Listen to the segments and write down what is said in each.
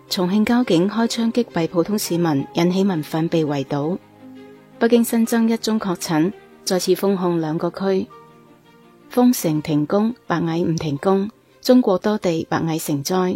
重慶交警開槍擊斃普通市民，引起民憤被圍堵。北京新增1宗確診，再次封控2個區。封城停工，白蟻唔停工，中國多地白蟻成災。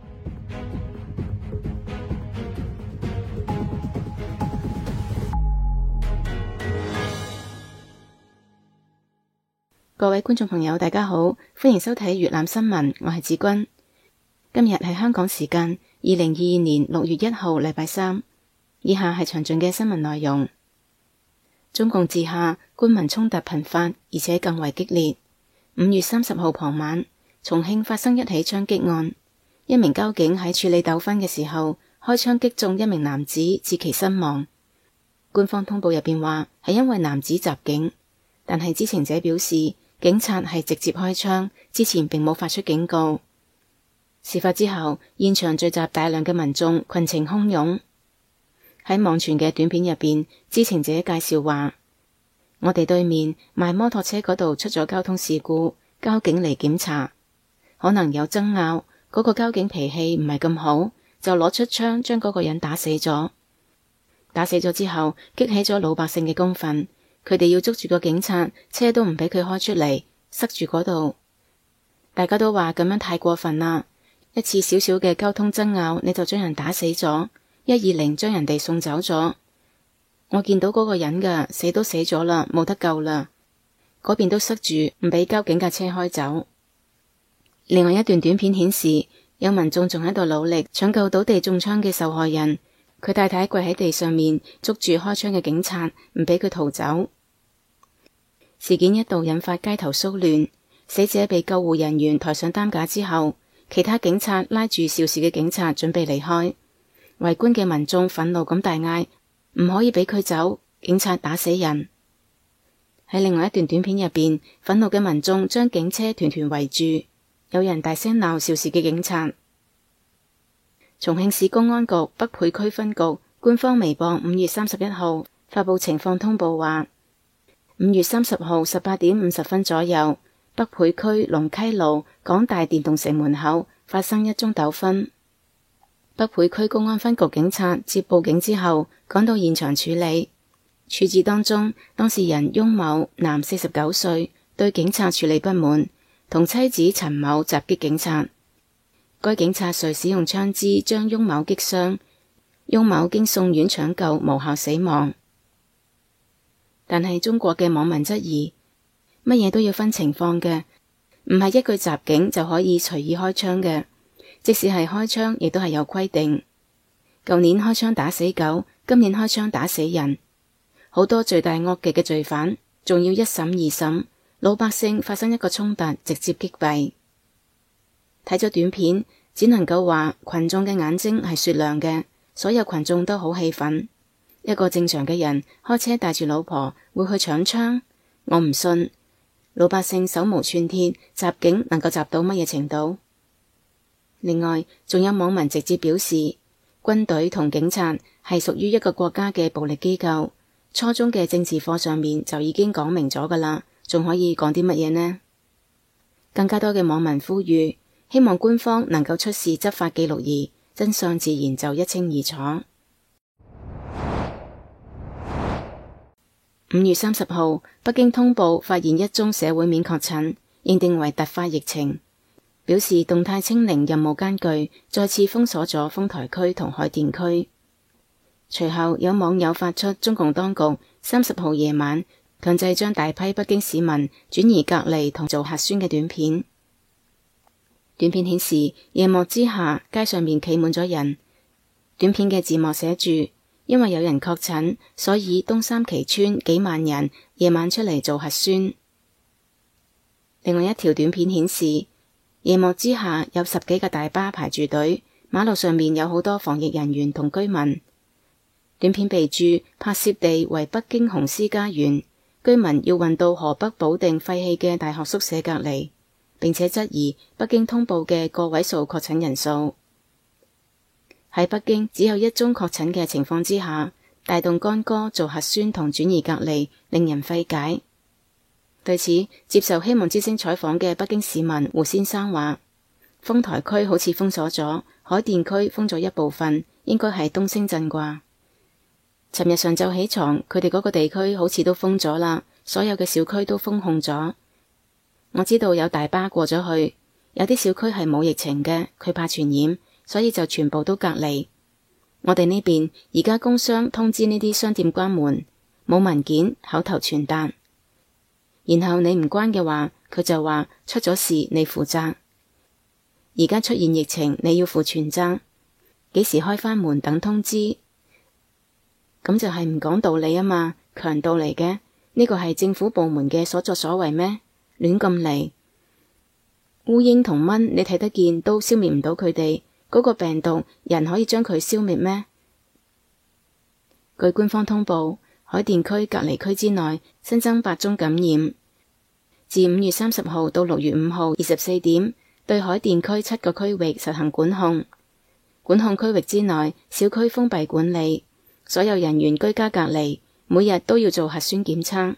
各位觀眾朋友，大家好，歡迎收睇粵覽新聞，我係子君。今日係香港時間2022年6月1號禮拜三，以下係詳盡嘅新聞內容。中共治下官民衝突頻發，而且更為激烈。5月30號傍晚，重慶發生一起槍擊案，一名交警喺處理糾紛嘅時候，開槍擊中一名男子，致其身亡。官方通報入邊話係因為男子襲警，但係知情者表示，警察係直接開槍，之前並冇發出警告。事發之後，現場聚集大量嘅民眾，群情洶湧。喺網傳嘅短片入邊，知情者介紹話：我哋對面賣摩托車嗰度出咗交通事故，交警嚟檢查，可能有爭拗，嗰個交警脾氣唔係咁好，就攞出槍將嗰個人打死咗。打死咗之後，激起咗老百姓嘅公憤，佢哋要捉住個警察，車都唔俾佢開出嚟，塞住嗰度。大家都話咁樣太過分啦。一次小小嘅交通爭拗，你就將人打死咗，120將人哋送走咗。我見到嗰個人㗎，死都死咗啦，冇得救啦。嗰邊都塞住，唔俾交警架車開走。另外一段短片顯示，有民眾仲喺度努力搶救倒地中槍嘅受害人，佢太太跪喺地上面捉住開槍嘅警察，唔俾佢逃走。事件一度引發街頭騷亂，死者被救護人員抬上擔架之後，其他警察拉住肇事嘅警察準備離開，圍觀嘅民眾憤怒咁大嗌：唔可以俾佢走，警察打死人。喺另外一段短片入邊，憤怒嘅民眾將警車團團圍住，有人大聲鬧肇事嘅警察。重慶市公安局北碚區分局官方微博5月31號發佈情況通報話：5月30號18點50分左右，北碚區龍溪路廣大電動城門口發生1宗糾紛。北碚區公安分局警察接報警之後，趕到現場處理。處置當中，當事人翁某，男49歲，對警察處理不滿，同妻子陳某襲擊警察。該警察遂使用槍支將翁某擊傷，翁某經送院搶救無效死亡。但係中國嘅網民質疑，乜嘢都要分情況嘅，唔係一句襲警就可以隨意開槍嘅，即使係開槍亦都係有規定。舊年開槍打死狗，今年開槍打死人，好多罪大惡極嘅罪犯仲要一審二審，老百姓發生一個衝突直接擊斃。睇咗短片，只能夠話群眾嘅眼睛係雪亮嘅，所有群眾都好氣憤。一個正常嘅人開車帶住老婆會去搶槍？我唔信。老百姓手無寸鐵，襲警能夠襲到乜嘢程度？另外，仲有網民直接表示，軍隊同警察係屬於一個國家嘅暴力機構，初中嘅政治課上面就已經講明咗㗎喇，仲可以講啲乜嘢呢？更加多嘅網民呼籲，希望官方能夠出示執法記錄儀，真相自然就一清二楚。5月30號，北京通報發現1宗社會面確診，認定為突發疫情，表示動態清零任務艱巨，再次封鎖咗豐台區同海淀區。隨後有網友發出中共當局30號夜晚強制將大批北京市民轉移隔離同做核酸嘅短片。短片顯示夜幕之下，街上面企滿咗人。短片嘅字幕寫住：因為有人確診，所以東三旗村幾萬人夜晚出嚟做核酸。另外一條短片顯示，夜幕之下有10幾個大巴排住隊，馬路上面有好多防疫人員同居民。短片備註拍攝地為北京紅絲家園，居民要運到河北保定廢棄嘅大學宿舍隔離，並且質疑北京通報嘅個位數確診人數。喺北京只有1宗確診嘅情況之下，大動干戈做核酸同轉移隔離，令人費解。對此，接受希望之聲採訪嘅北京市民胡先生話： 豐台區好似封鎖咗，海淀區封咗一部分，應該係東星鎮啩。尋日上晝起床，佢哋嗰個地區好似都封咗啦，所有嘅小區都封控咗。我知道有大巴過咗去，有啲小區係冇疫情嘅，佢怕傳染，所以就全部都隔離。我哋呢邊而家工商通知呢啲商店關門，冇文件，口頭傳達。然後你唔關嘅話，佢就話出咗事你負責。而家出現疫情，你要負全責。幾時開返門等通知。咁就係唔講道理啊嘛，強盜嚟嘅，呢個係政府部門嘅所作所為咩？亂咁嚟。烏蠅同蚊你睇得見都消滅唔到佢哋，嗰個病毒人可以將佢消滅咩？據官方通報，海淀區隔離區之內新增8宗感染。自5月30號到6月5號24點，對海淀區7個區域實行管控。管控區域之內，小區封閉管理。所有人員居家隔離，每日都要做核酸檢測。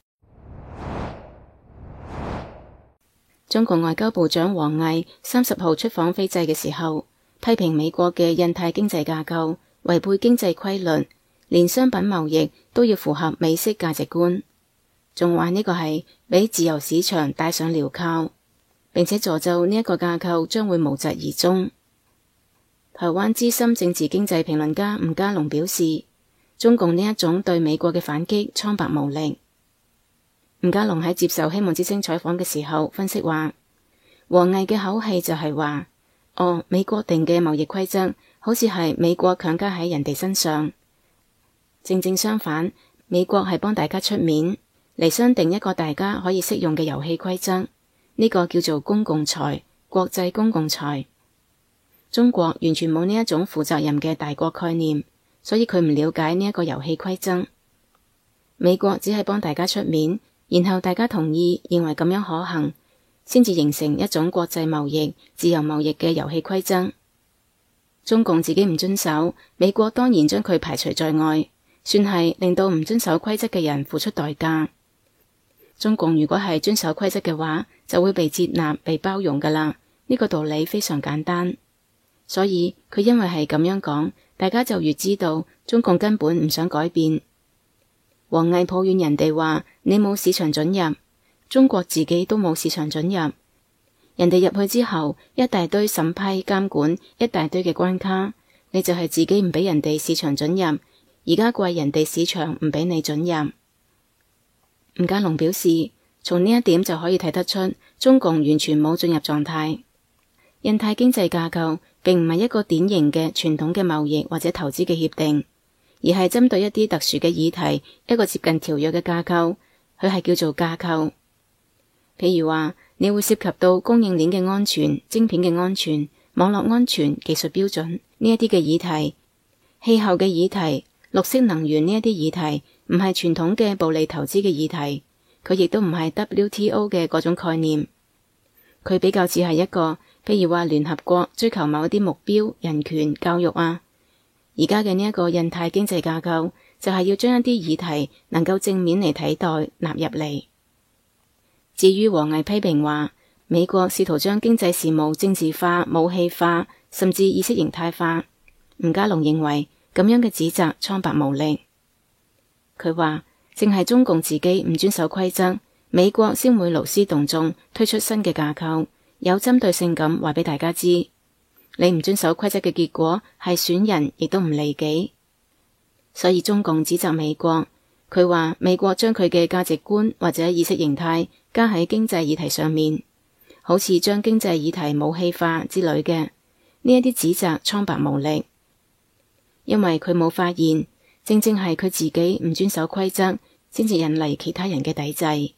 中國外交部長王毅30號出訪斐濟嘅時候，批評美國嘅印太經濟架構違背經濟規律，連商品貿易都要符合美式價值觀，仲話呢個係俾自由市場戴上鐐銬，並且詛咒呢一個架構將會無疾而終。台灣資深政治經濟評論家吳家龍表示，中共呢一種對美國嘅反擊蒼白無力。吳家龍喺接受希望之聲採訪嘅時候分析話，王毅嘅口氣就係話，美國定嘅貿易規則好似係美國強加喺人哋身上，正正相反，美國係幫大家出面嚟商定一個大家可以適用嘅遊戲規則，呢個叫做公共財，國際公共財。中國完全冇呢一種負責任嘅大國概念，所以佢唔了解呢一個遊戲規則。美國只係幫大家出面，然後大家同意認為咁樣可行，先至形成一種國際貿易、自由貿易嘅遊戲規則。中共自己唔遵守，美國當然將佢排除在外，算係令到唔遵守規則嘅人付出代價。中共如果係遵守規則嘅話，就會被接納、被包容㗎喇。呢個道理非常簡單。所以佢因為係咁樣講，大家就越知道中共根本唔想改變。王毅抱怨人哋話你冇市場准入，中國自己都冇市場准入。人哋入去之後，一大堆審批監管，一大堆嘅關卡，你就係自己唔俾人哋市場准入，而家怪人哋市場唔俾你准入。吳家龍表示，從呢一點就可以睇得出，中共完全冇進入狀態。印太經濟架構並唔係一個典型嘅傳統嘅貿易或者投資嘅協定，而係針對一啲特殊嘅議題，一個接近條約嘅架構，佢係叫做架構。譬如話，你會涉及到供應鏈嘅安全、晶片嘅安全、網絡安全、技術標準呢一啲嘅議題，氣候嘅議題、綠色能源呢一啲議題，唔係傳統嘅暴利投資嘅議題，佢亦都唔係 WTO 嘅嗰種概念，佢比較似係一個。譬如話聯合國追求某一啲目標、人權、教育啊，而家嘅呢一個印太經濟架構就係要將一啲議題能夠正面嚟睇待納入嚟。至於王毅批評話美國試圖將經濟事務政治化、武器化，甚至意識形態化，吳家龍認為咁樣嘅指責蒼白無力。佢話正係中共自己唔遵守規則，美國先會勞師動眾推出新嘅架構。有針對性咁話俾大家知，你唔遵守規則嘅結果係損人，亦都唔利己。所以中共指責美國，佢話美國將佢嘅價值觀或者意識形態加喺經濟議題上面，好似將經濟議題武器化之類嘅，呢一啲指責蒼白無力，因為佢冇發現，正正係佢自己唔遵守規則，先至引嚟其他人嘅抵制。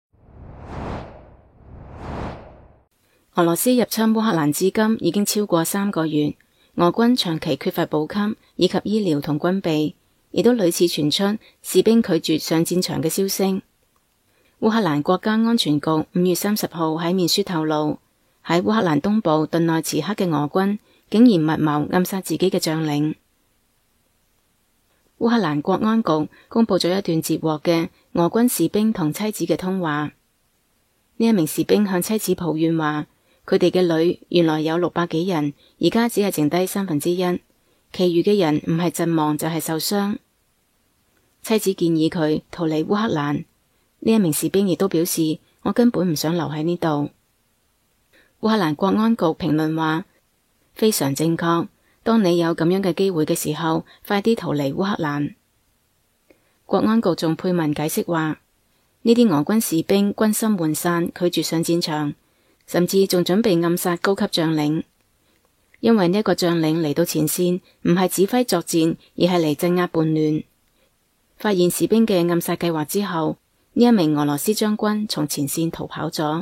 俄羅斯入侵烏克蘭至今已經超過3個月，俄軍長期缺乏補給以及醫療同軍備，亦都屢次傳出士兵拒絕上戰場嘅消息。烏克蘭國家安全局5月30號喺面書透露，喺烏克蘭東部頓內茨克嘅俄軍竟然密謀暗殺自己嘅將領。烏克蘭國安局公布咗一段截獲嘅俄軍士兵同妻子嘅通話，呢一名士兵向妻子抱怨話， 佢哋嘅旅原來有600幾人，而家只係剩低1/3，其餘嘅人唔係陣亡就係受傷。妻子建議佢逃離烏克蘭，呢一名士兵亦都表示，我根本唔想留喺呢度。烏克蘭國安局評論話，非常正確，當你有咁樣嘅機會嘅時候，快啲逃離烏克蘭。國安局仲配文解釋話，呢啲俄軍士兵軍心渙散，拒絕上戰場，甚至仲準備暗殺高級將領。因為呢一個將領嚟到前線，唔係指揮作戰，而係嚟鎮壓叛亂。發現士兵嘅暗殺計劃之後，呢一名俄羅斯將軍從前線逃跑咗。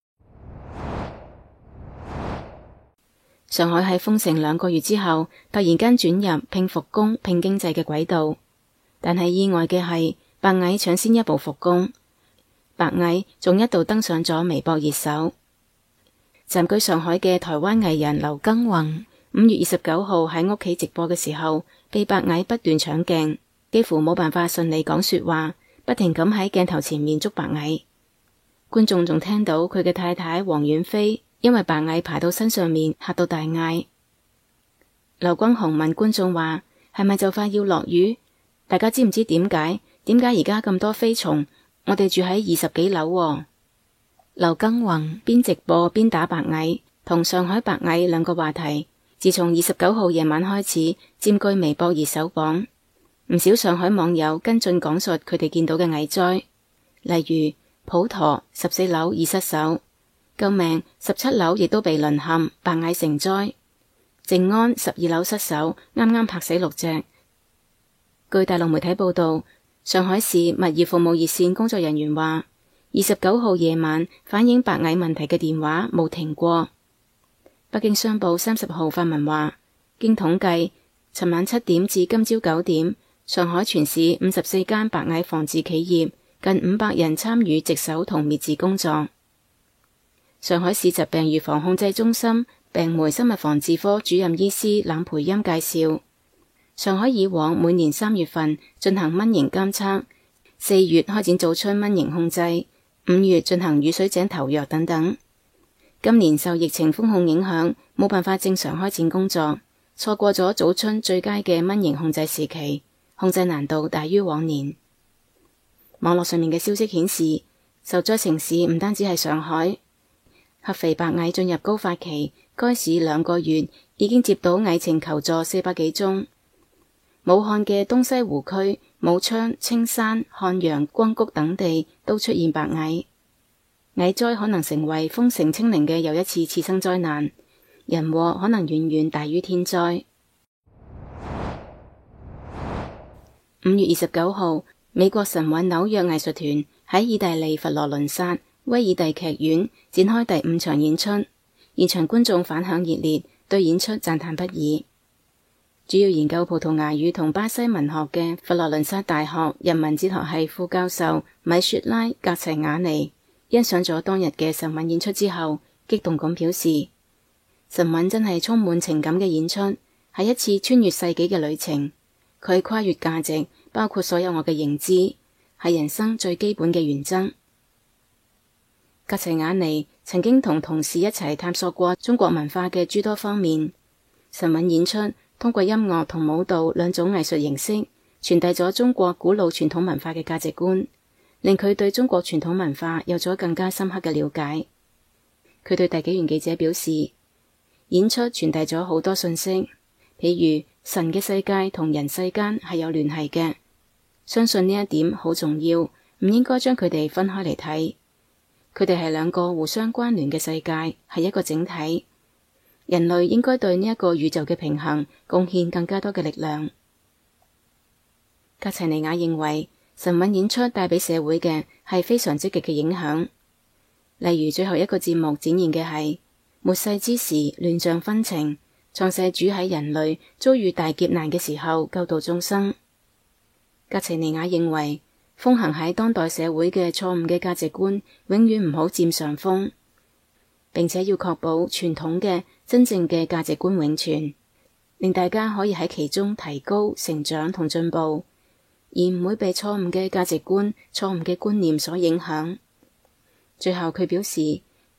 上海喺封城2個月之後，突然間轉入拼復工、拼經濟嘅軌道，但係意外嘅係，白蟻搶先一步復工，白蟻仲一度登上咗微博熱搜。暫居上海嘅台灣藝人劉耕宏5月29號喺屋企直播嘅時候，被白蟻不斷搶鏡，幾乎冇辦法順利講說話，不停咁喺鏡頭前面捉白蟻。觀眾仲聽到佢嘅太太黃遠飛因為白蟻爬到身上面嚇到大嗌。劉耕宏問觀眾話，係咪就快要落雨？大家知唔知點解而家咁多飛蟲？我哋住喺20幾樓喎。劉耕宏邊直播邊打白蟻，同上海白蟻2個話題，自從29號夜晚開始佔據微博熱搜榜。唔少上海網友跟進講述佢哋見到嘅蟻災，例如普陀14樓已失守，救命17樓亦都被淪陷，白蟻成災。靜安12樓失守，啱啱拍死6隻。據大陸媒體報道，上海市物業服務熱線工作人員話，29號夜晚反映白蟻問題嘅電話冇停過。北京商報30號發文話，經統計，尋晚7點至今朝9點，上海全市54間白蟻防治企業近500人參與值守同滅治工作。上海市疾病預防控制中心病媒生物防治科主任醫師冷培鑫介紹，上海以往每年3月份進行蚊蠅監測，4月開展早春蚊蠅控制，5月進行雨水井投藥等等。今年受疫情封控影響，冇辦法正常開展工作，錯過咗早春最佳嘅蚊蠅控制時期，控制難度大於往年。網絡上面嘅消息顯示，受災城市唔單止係上海，合肥白蟻進入高發期，該市2個月已經接到蟻情求助400幾宗。武漢嘅東西湖區、武昌、青山、漢陽、光谷等地都出現白蟻。蟻災可能成為封城清零嘅又一次次生災難，人禍可能遠遠大於天災。5月29號，美國神韻紐約藝術團喺意大利佛羅倫薩威爾第劇院展開第5場演出，現場觀眾反響熱烈，對演出讚嘆不已。主要研究葡萄牙語同巴西文學嘅佛羅倫薩大學人文哲學系副教授米雪拉·格齊瓦尼欣賞咗當日嘅神韻演出之後，激動咁表示，神韻真係充滿情感嘅演出，係一次穿越世紀嘅旅程。佢跨越價值，包括所有我嘅認知，係人生最基本嘅原則。格齊瓦尼曾經同同事一齊探索過中國文化嘅諸多方面。神韻演出通過音樂同舞蹈2種藝術形式，傳遞咗中國古老傳統文化嘅價值觀，令佢對中國傳統文化有咗更加深刻嘅了解。佢對大紀元記者表示，演出傳遞咗好多信息，譬如神嘅世界同人世間係有聯繫嘅，相信呢一點好重要，唔應該將佢哋分開嚟睇。佢哋係2個互相關聯嘅世界，係一個整體。人類應該對呢一個宇宙嘅平衡貢獻更加多嘅力量。格齊尼亞認為，神韻演出帶俾社會嘅係非常積極嘅影響。例如最後一個節目展現嘅係末世之時亂象紛呈，創世主喺人類遭遇大劫難嘅時候救度眾生。格齊尼亞認為，風行喺當代社會嘅錯誤嘅價值觀永遠唔好佔上風，並且要確保傳統嘅真正嘅價值觀永存，令大家可以喺其中提高、成長同進步，而唔會被錯誤嘅價值觀、錯誤嘅觀念所影響。最後佢表示，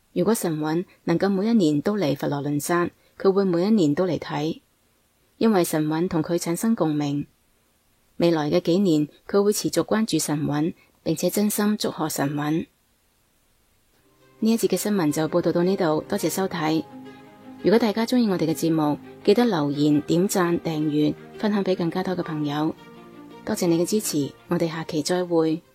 如果神韻能夠每一年都嚟佛羅倫薩，佢會每一年都嚟睇，因為神韻同佢產生共鳴。未來嘅幾年，佢會持續關注神韻，並且真心祝賀神韻。呢一節嘅新聞就報道到呢度，多謝收睇。如果大家鍾意我哋嘅節目，記得留言、點讚、訂閱、分享俾更加多嘅朋友。多謝你嘅支持，我哋下期再會。